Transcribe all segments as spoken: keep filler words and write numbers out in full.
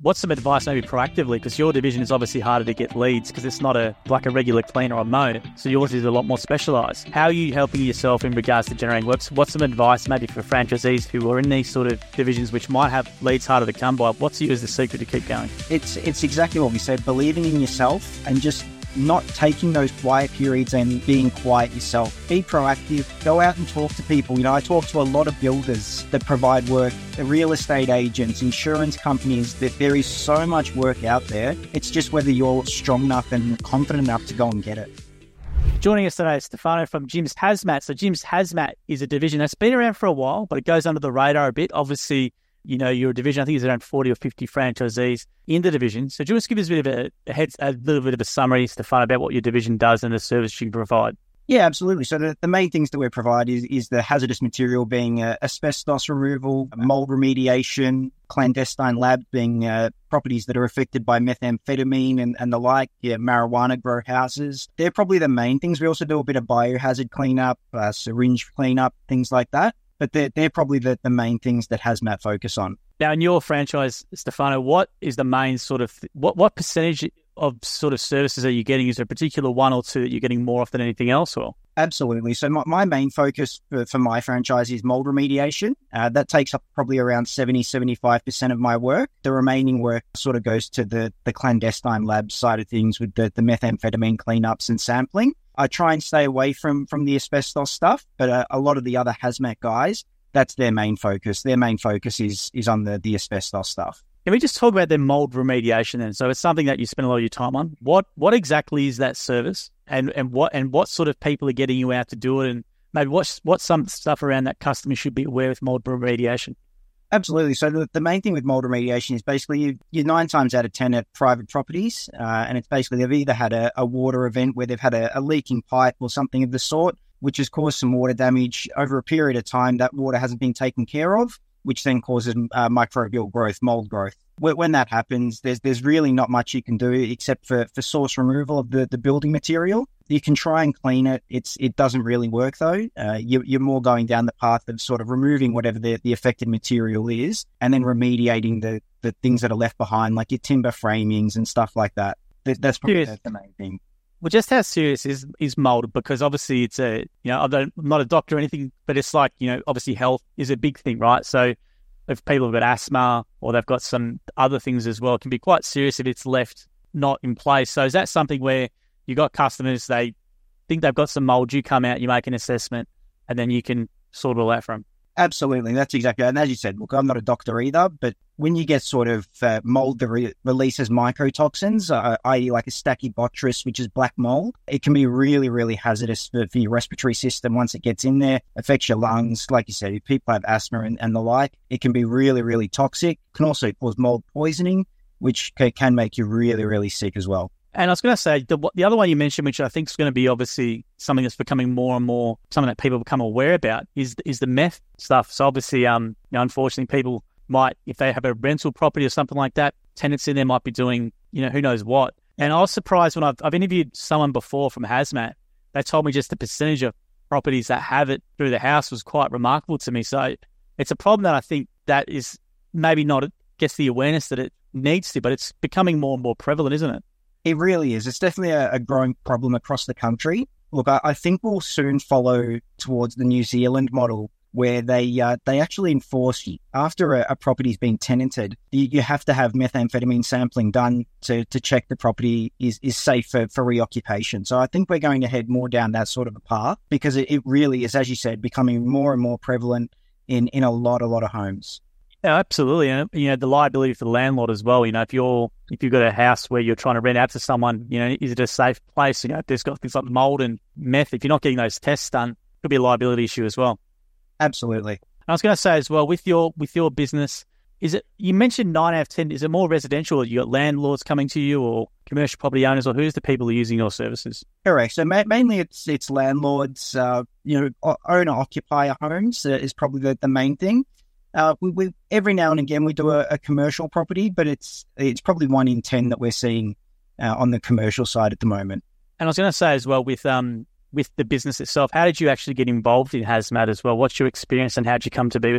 what's some advice maybe proactively? Because your division is obviously harder to get leads because it's not a like a regular cleaner or mow. So yours is a lot more specialised. How are you helping yourself in regards to generating webs? What's some advice maybe for franchisees who are in these sort of divisions which might have leads harder to come by? What's you as the secret to keep going? It's it's exactly what we said, believing in yourself and just not taking those quiet periods and being quiet yourself. Be proactive. Go out and talk to people. You know, I talk to a lot of builders that provide work, the real estate agents, insurance companies, that there is so much work out there. It's just whether you're strong enough and confident enough to go and get it. Joining us today is Stefano from Jim's Hazmat. So Jim's Hazmat is a division that's been around for a while, but it goes under the radar a bit. Obviously, you know, your division, I think, is around forty or fifty franchisees in the division. So do you want to give us a bit of a, a, head, a little bit of a summary, Stefano, about what your division does and the service you provide? Yeah, absolutely. So the, the main things that we provide is, is the hazardous material being uh, asbestos removal, mold remediation, clandestine labs being uh, properties that are affected by methamphetamine and, and the like, yeah, marijuana grow houses. They're probably the main things. We also do a bit of biohazard cleanup, uh, syringe cleanup, things like that. But they're, they're probably the, the main things that Hazmat focus on. Now, in your franchise, Stefano, what is the main sort of, what, what percentage of sort of services are you getting? Is there a particular one or two that you're getting more often than anything else? Or Absolutely. So my, my main focus for, for my franchise is mold remediation. Uh, that takes up probably around seventy, seventy-five percent of my work. The remaining work sort of goes to the, the clandestine lab side of things with the, the methamphetamine cleanups and sampling. I try and stay away from, from the asbestos stuff, but uh, a lot of the other Hazmat guys, that's their main focus. Their main focus is is on the, the asbestos stuff. Can we just talk about the mold remediation then? So it's something that you spend a lot of your time on. What what exactly is that service, and, and what and what sort of people are getting you out to do it, and maybe what's what's some stuff around that customers should be aware with mold remediation? Absolutely. So the, the main thing with mold remediation is basically you, you're nine times out of ten at private properties, uh, and it's basically they've either had a, a water event where they've had a, a leaking pipe or something of the sort, which has caused some water damage over a period of time. That water hasn't been taken care of, which then causes uh, microbial growth, mold growth. When that happens, there's there's really not much you can do except for, for source removal of the, the building material. You can try and clean it. It's It doesn't really work, though. Uh, you, you're more going down the path of sort of removing whatever the, the affected material is and then remediating the, the things that are left behind, like your timber framings and stuff like that. that that's probably the, the main thing. Well, just how serious is, is mold? Because obviously it's a, you know, I don't, I'm not a doctor or anything, but it's like, you know, obviously health is a big thing, right? So if people have got asthma or they've got some other things as well, it can be quite serious if it's left not in place. So is that something where you got customers, they think they've got some mold, you come out, you make an assessment, and then you can sort it all out for them? Absolutely. That's exactly. And as you said, look, I'm not a doctor either, but when you get sort of uh, mold that re- releases mycotoxins, uh, that is like a Stachybotrys, which is black mold, it can be really, really hazardous for, for your respiratory system. Once it gets in there, affects your lungs. Like you said, if people have asthma and, and the like, it can be really, really toxic. It can also cause mold poisoning, which ca- can make you really, really sick as well. And I was going to say, the, the other one you mentioned, which I think is going to be obviously something that's becoming more and more, something that people become aware about, is is the meth stuff. So obviously, um, you know, unfortunately, people might, if they have a rental property or something like that, tenants in there might be doing, you know, who knows what. And I was surprised when I've, I've interviewed someone before from Hazmat. They told me just the percentage of properties that have it through the house was quite remarkable to me. So it's a problem that I think that is maybe not, gets the awareness that it needs to, but it's becoming more and more prevalent, isn't it? It really is. It's definitely a, a growing problem across the country. Look, I, I think we'll soon follow towards the New Zealand model where they uh, they actually enforce after a, a property's been tenanted, you, you have to have methamphetamine sampling done to, to check the property is, is safe for, for reoccupation. So I think we're going to head more down that sort of a path because it, it really is, as you said, becoming more and more prevalent in, in a lot, a lot of homes. Yeah, absolutely. And, you know, the liability for the landlord as well. You know, if you're, if you've got a house where you're trying to rent out to someone, you know, is it a safe place? You know, if there's got things like mold and meth, if you're not getting those tests done, it could be a liability issue as well. Absolutely. I was going to say as well, with your, with your business, is it, you mentioned nine out of ten, is it more residential? You got landlords coming to you or commercial property owners, or who's the people who are using your services? Correct. So ma- mainly it's, it's landlords, uh, you know, owner occupier homes uh, is probably the, the main thing. Uh, we, we every now and again we do a, a commercial property, but it's it's probably one in ten that we're seeing uh, on the commercial side at the moment. And I was going to say as well, with um with the business itself, how did you actually get involved in Hazmat as well? What's your experience and how did you come to be with it?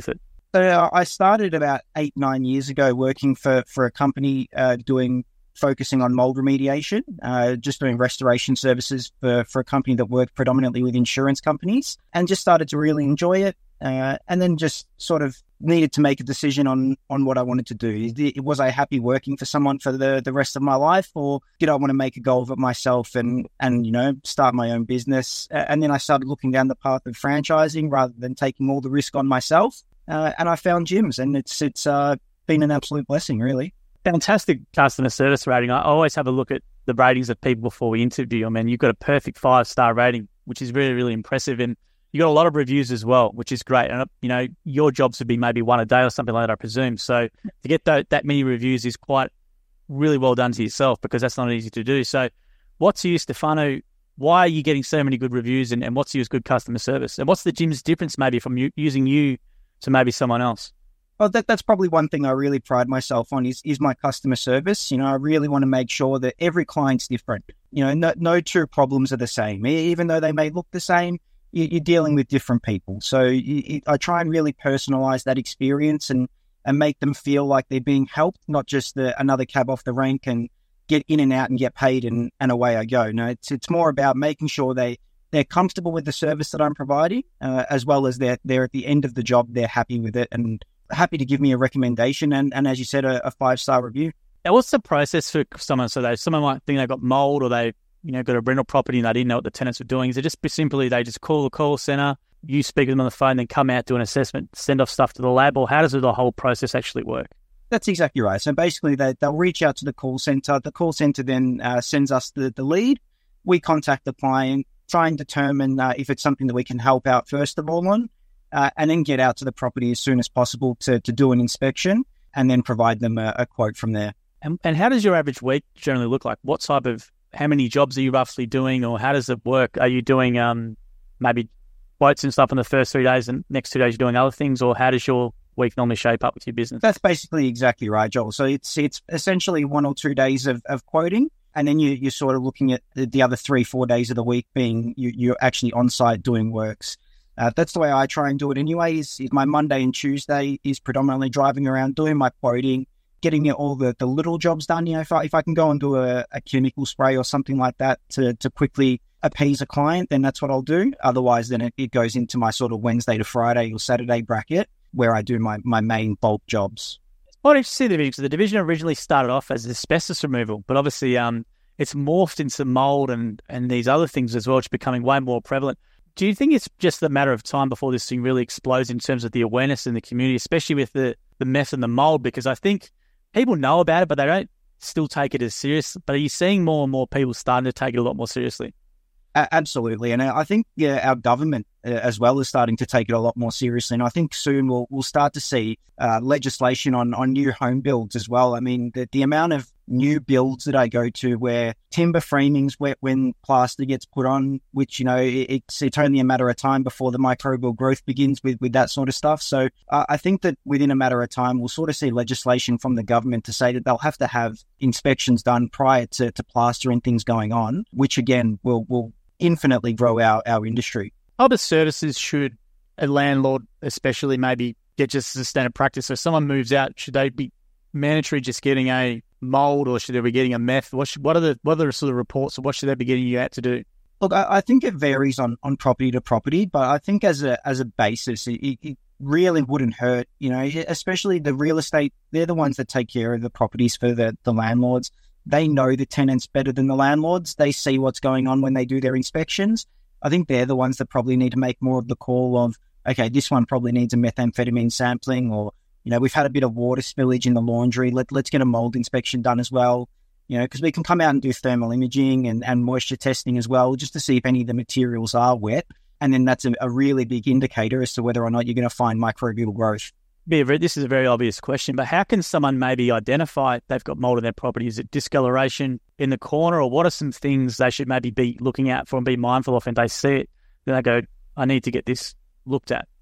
So uh, I started about eight, nine years ago working for, for a company uh, doing focusing on mold remediation, uh, just doing restoration services for, for a company that worked predominantly with insurance companies, and just started to really enjoy it. Uh, and then just sort of needed to make a decision on on what I wanted to do. Was I happy working for someone for the, the rest of my life, or did I want to make a go of it myself and, and, you know, start my own business? And then I started looking down the path of franchising rather than taking all the risk on myself. Uh, and I found gyms, and it's it's uh, been an absolute blessing, really. Fantastic customer service rating. I always have a look at the ratings of people before we interview them, and you've got a perfect five-star rating, which is really, really impressive. And you got a lot of reviews as well, which is great. And, you know, your jobs would be maybe one a day or something like that, I presume. So to get that, that many reviews is quite really well done to yourself, because that's not easy to do. So what's to you, Stefano, why are you getting so many good reviews, and, and what's to you as good customer service? And what's the gym's difference maybe from you, using you to maybe someone else? Well, that, that's probably one thing I really pride myself on is, is my customer service. You know, I really want to make sure that every client's different. You know, no, no two problems are the same. Even though they may look the same, you, you're dealing with different people. So you, you, I try and really personalize that experience and, and make them feel like they're being helped, not just the, another cab off the rank and get in and out and get paid and, and away I go. No, it's it's more about making sure they, they're comfortable with the service that I'm providing, uh, as well as they're, they're at the end of the job, they're happy with it and happy to give me a recommendation and, and as you said, a, a five-star review. Now, what's the process for someone? So they, someone might think they've got mold, or they, you know, got a rental property and they didn't know what the tenants were doing. Is it just simply they just call the call center, you speak with them on the phone, then come out, do an assessment, send off stuff to the lab, or how does the whole process actually work? That's exactly right. So basically they, they'll reach out to the call center. The call center then uh, sends us the, the lead. We contact the client, try and determine uh, if it's something that we can help out first of all on, uh, and then get out to the property as soon as possible to, to do an inspection and then provide them a, a quote from there. And, and how does your average week generally look like? What type of, how many jobs are you roughly doing, or how does it work? Are you doing um, maybe quotes and stuff in the first three days and next two days you're doing other things, or how does your week normally shape up with your business? That's basically exactly right, Joel. So it's it's essentially one or two days of, of quoting, and then you, you're sort of looking at the, the other three, four days of the week being you, you're actually on site doing works. Uh, that's the way I try and do it anyway, is, is my Monday and Tuesday is predominantly driving around, doing my quoting, getting all the, the little jobs done. You know, if I, if I can go and do a, a chemical spray or something like that to, to quickly appease a client, then that's what I'll do. Otherwise, then it, it goes into my sort of Wednesday to Friday or Saturday bracket where I do my, my main bulk jobs. What did you see the division? So the division originally started off as asbestos removal, but obviously um, it's morphed into mold and, and these other things as well, which are becoming way more prevalent. Do you think it's just a matter of time before this thing really explodes in terms of the awareness in the community, especially with the, the meth and the mold? Because I think people know about it, but they don't still take it as serious. But are you seeing more and more people starting to take it a lot more seriously? Uh, absolutely. And I think yeah, our government uh, as well is starting to take it a lot more seriously. And I think soon we'll we'll start to see uh, legislation on, on new home builds as well. I mean, the, the amount of new builds that I go to where timber framing's wet when plaster gets put on, which, you know, it, it's it's only a matter of time before the microbial growth begins with, with that sort of stuff. So uh, I think that within a matter of time, we'll sort of see legislation from the government to say that they'll have to have inspections done prior to, to plaster and things going on, which again will will infinitely grow our, our industry. Other services should a landlord especially maybe get just as a standard practice? So if someone moves out, should they be mandatory just getting a mold, or should they be getting a meth? What should, what are the what are the sort of reports, or what should they be getting you out to do? Look, I, I think it varies on, on property to property, but I think as a as a basis, it, it really wouldn't hurt. You know, especially the real estate, they're the ones that take care of the properties for the, the landlords. They know the tenants better than the landlords. They see what's going on when they do their inspections. I think they're the ones that probably need to make more of the call of, okay, this one probably needs a methamphetamine sampling, or, you know, we've had a bit of water spillage in the laundry. Let, let's get a mold inspection done as well, you know, because we can come out and do thermal imaging and, and moisture testing as well, just to see if any of the materials are wet. And then that's a, a really big indicator as to whether or not you're going to find microbial growth. This is a very obvious question, but how can someone maybe identify they've got mold in their property? Is it discoloration in the corner, or what are some things they should maybe be looking out for and be mindful of, and they see it, then they go, I need to get this looked at?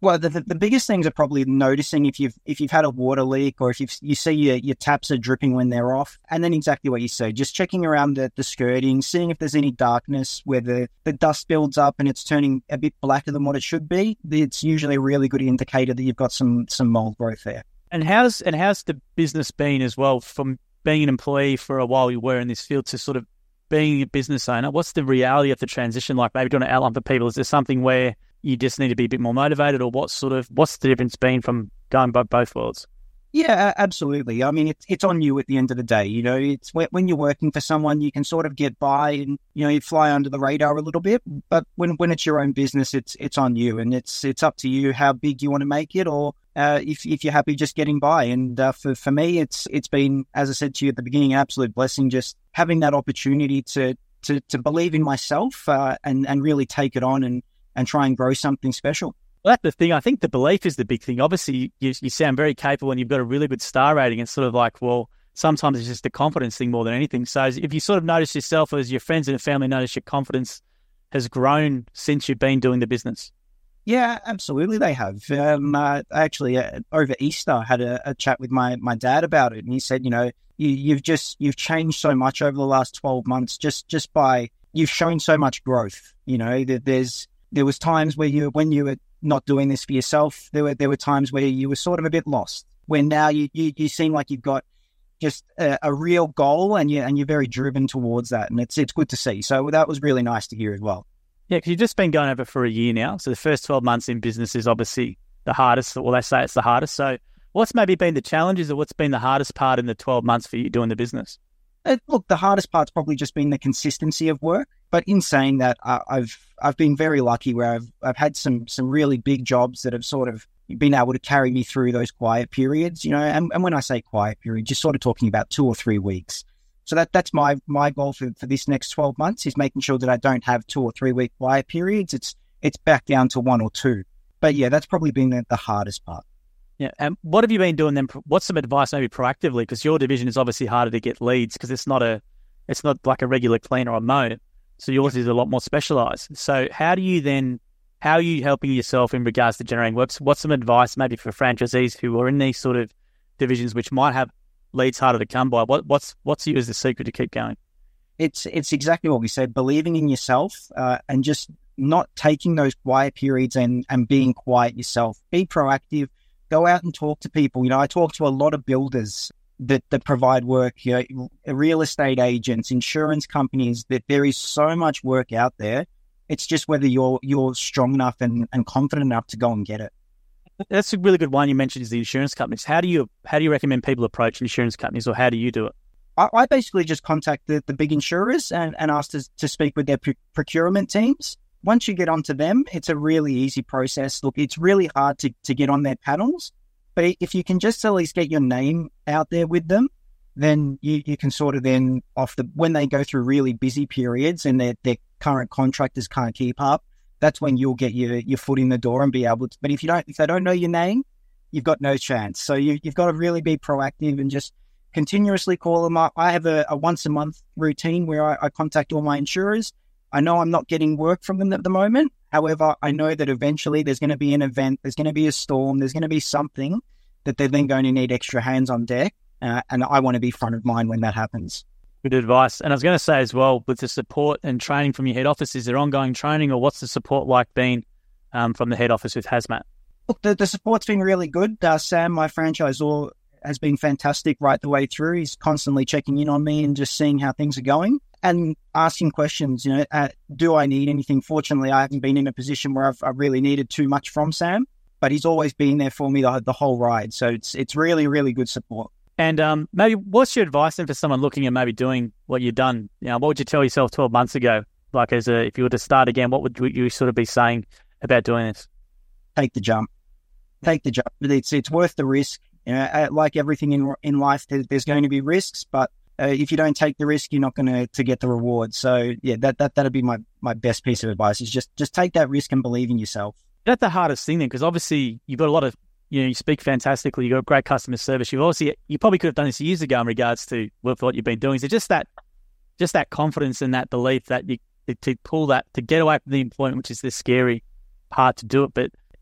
Well, the, the the biggest things are probably noticing if you've if you've had a water leak or if you've, you see your, your taps are dripping when they're off. And then exactly what you say, just checking around the, the skirting, seeing if there's any darkness where the, the dust builds up and it's turning a bit blacker than what it should be. It's usually a really good indicator that you've got some some mold growth there. And how's and how's the business been as well, from being an employee for a while you were in this field to sort of being a business owner? What's the reality of the transition like? Maybe do you want to outline for people? Is there something where you just need to be a bit more motivated, or what sort of, what's the difference been from going by both worlds? Yeah, absolutely. I mean, it's it's on you at the end of the day. You know, it's when, when you're working for someone, you can sort of get by and, you know, you fly under the radar a little bit. But when, when it's your own business, it's it's on you, and it's it's up to you how big you want to make it, or uh, if if you're happy just getting by. And uh, for for me, it's it's been, as I said to you at the beginning, an absolute blessing just having that opportunity to to to believe in myself uh, and and really take it on and and try and grow something special. Well, that's the thing. I think the belief is the big thing. Obviously, you, you sound very capable and you've got a really good star rating. It's sort of like, well, sometimes it's just a confidence thing more than anything. So if you sort of notice yourself, as your friends and family notice your confidence has grown since you've been doing the business. Yeah, absolutely they have. Um, uh, actually, uh, over Easter, I had a, a chat with my, my dad about it. And he said, you know, you, you've just, you've changed so much over the last twelve months just, just by, you've shown so much growth. You know, that there's, There was times where you, when you were not doing this for yourself, there were there were times where you were sort of a bit lost. When now you you, you seem like you've got just a, a real goal, and you and you're very driven towards that, and it's it's good to see. So that was really nice to hear as well. Yeah, because you've just been going over for a year now. So the first twelve months in business is obviously the hardest. Well, they say it's the hardest. So what's maybe been the challenges, or what's been the hardest part in the twelve months for you doing the business? Uh, look, the hardest part's probably just been the consistency of work. But in saying that, uh, I've I've been very lucky where I've I've had some some really big jobs that have sort of been able to carry me through those quiet periods. You know, and, and when I say quiet period, just sort of talking about two or three weeks. So that that's my my goal for, for this next twelve months is making sure that I don't have two or three week quiet periods. It's it's back down to one or two. But yeah, that's probably been the, the hardest part. Yeah. And what have you been doing then? What's some advice maybe proactively? Because your division is obviously harder to get leads because it's not a, it's not like a regular clean or a mow. So yours is a lot more specialized. So how do you then, how are you helping yourself in regards to generating webs? What's some advice maybe for franchisees who are in these sort of divisions, which might have leads harder to come by? What, what's, what's you as the secret to keep going? It's, it's exactly what we said, believing in yourself uh, and just not taking those quiet periods and, and being quiet yourself. Be proactive. Go out and talk to people. You know, I talk to a lot of builders that, that provide work, you know, real estate agents, insurance companies, that there is so much work out there. It's just whether you're you're strong enough and, and confident enough to go and get it. That's a really good one you mentioned is the insurance companies. How do you how do you recommend people approach insurance companies, or how do you do it? I, I basically just contact the, the big insurers and, and ask to, to speak with their pr- procurement teams. Once you get onto them, it's a really easy process. Look, it's really hard to, to get on their panels, but if you can just at least get your name out there with them, then you, you can sort of then off the, when they go through really busy periods and their, their current contractors can't keep up, that's when you'll get your, your foot in the door and be able to, but if you don't, if they don't know your name, you've got no chance. So you, you've got to really be proactive and just continuously call them up. I have a, a once a month routine where I, I contact all my insurers. I know I'm not getting work from them at the moment. However, I know that eventually there's going to be an event, there's going to be a storm, there's going to be something that they're then going to need extra hands on deck. Uh, and I want to be front of mind when that happens. Good advice. And I was going to say as well, with the support and training from your head office, is there ongoing training, or what's the support like been um, from the head office with Hazmat? Look, the, the support's been really good. Uh, Sam, my franchisor, has been fantastic right the way through. He's constantly checking in on me and just seeing how things are going and asking questions. You know, uh, do I need anything? Fortunately, I haven't been in a position where I've, I've really needed too much from Sam, but he's always been there for me the, the whole ride. So it's it's really, really good support. And um, maybe what's your advice then for someone looking at maybe doing what you've done? You know, what would you tell yourself twelve months ago? Like, as a, if you were to start again, what would you sort of be saying about doing this? Take the jump. Take the jump. It's it's worth the risk. You know, like everything in in life, there's going to be risks, but uh, if you don't take the risk, you're not going to to get the reward. So yeah, that that that'd be my my best piece of advice: is just just take that risk and believe in yourself. That's the hardest thing then, because obviously you've got a lot of, you know, you speak fantastically, you've got great customer service. You've obviously, you probably could have done this years ago in regards to what you've been doing. So just that, just that confidence and that belief that you to pull that, to get away from the employment, which is the scary part to do it. But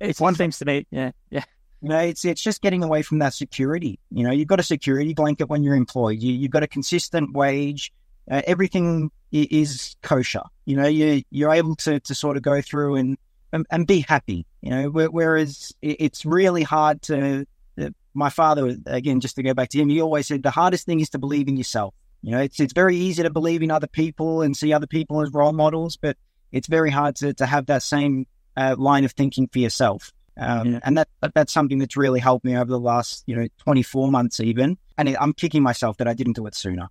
It One- seems to me, yeah, yeah. You know, it's it's just getting away from that security. You know, you've got a security blanket when you're employed. You, you've got a consistent wage. Uh, everything i- is kosher. You know, you you're able to to sort of go through and and, and be happy. You know, whe- whereas it, it's really hard to. Uh, my father, again, just to go back to him, he always said the hardest thing is to believe in yourself. You know, it's it's very easy to believe in other people and see other people as role models, but it's very hard to to have that same uh, line of thinking for yourself. Um, Yeah. And that that's something that's really helped me over the last, you know, twenty-four months even. And it, I'm kicking myself that I didn't do it sooner.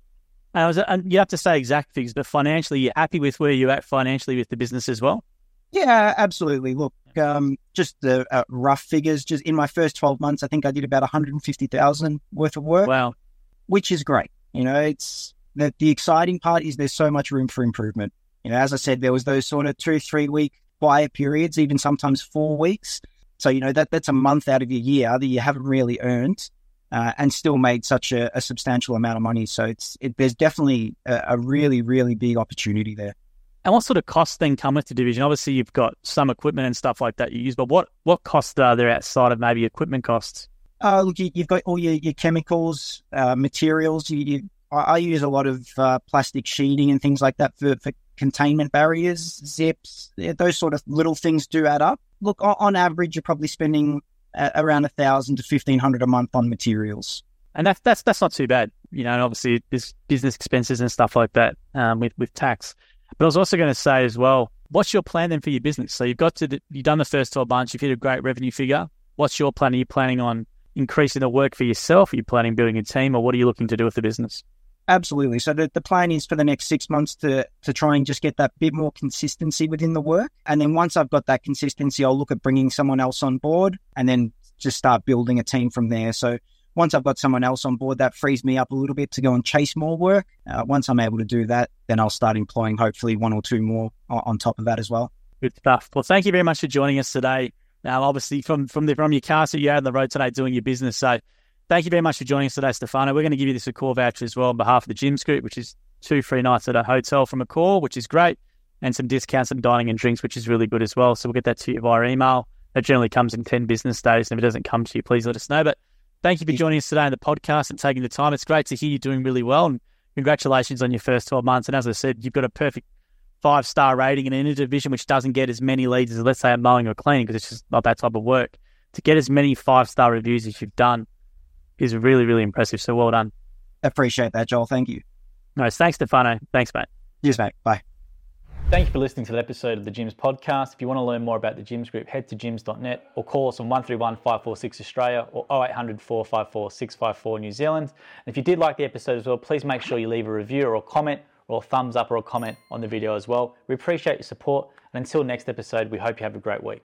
I was, and you have to say exact figures, but financially, you're happy with where you're at financially with the business as well? Yeah, absolutely. Look, um, just the uh, rough figures, just in my first twelve months, I think I did about one hundred fifty thousand worth of work, Wow. which is great. You know, it's the, the exciting part is there's so much room for improvement. You know, as I said, there was those sort of two, three week quiet periods, even sometimes four weeks. So, you know, that that's a month out of your year that you haven't really earned uh, and still made such a, a substantial amount of money. So it's it, there's definitely a, a really, really big opportunity there. And what sort of costs then come with the division? Obviously, you've got some equipment and stuff like that you use, but what, what costs are there outside of maybe equipment costs? Uh, look, you, you've got all your, your chemicals, uh, materials. You, you, I, I use a lot of uh, plastic sheeting and things like that for, for containment barriers, zips. Yeah, those sort of little things do add up. Look, on, on average, you're probably spending uh, around a thousand to fifteen hundred a month on materials. And that's that's that's not too bad, you know. And obviously, there's business expenses and stuff like that um, with with tax. But I was also going to say as well, what's your plan then for your business? So you've got to the, you've done the first twelve months, you've hit a great revenue figure. What's your plan? Are you planning on increasing the work for yourself? Are you planning on building a team, or what are you looking to do with the business? Absolutely. So the, the plan is for the next six months to to try and just get that bit more consistency within the work. And then once I've got that consistency, I'll look at bringing someone else on board and then just start building a team from there. So once I've got someone else on board, that frees me up a little bit to go and chase more work. Uh, once I'm able to do that, then I'll start employing hopefully one or two more on, on top of that as well. Good stuff. Well, thank you very much for joining us today. Now, obviously, from from the from your car, so you're out on the road today doing your business. So thank you very much for joining us today, Stefano. We're going to give you this Accor voucher as well on behalf of the Gyms Group, which is two free nights at a hotel from Accor, which is great, and some discounts on dining and drinks, which is really good as well. So we'll get that to you via email. That generally comes in ten business days. And if it doesn't come to you, please let us know. But thank you for joining us today on the podcast and taking the time. It's great to hear you doing really well. And congratulations on your first twelve months. And as I said, you've got a perfect five-star rating and in a division which doesn't get as many leads as, let's say, a mowing or cleaning, because it's just not that type of work. To get as many five-star reviews as you've done is really, really impressive. So well done. Appreciate that, Joel. Thank you. No, thanks, Stefano. Thanks, mate. Cheers, mate. Bye. Thank you for listening to the episode of the Gyms podcast. If you want to learn more about the Gyms Group, head to gyms dot net or call us on one three one, five four six Australia or oh eight hundred, four five four, six five four New Zealand. And if you did like the episode as well, please make sure you leave a review or a comment or a thumbs up or a comment on the video as well. We appreciate your support. And until next episode, we hope you have a great week.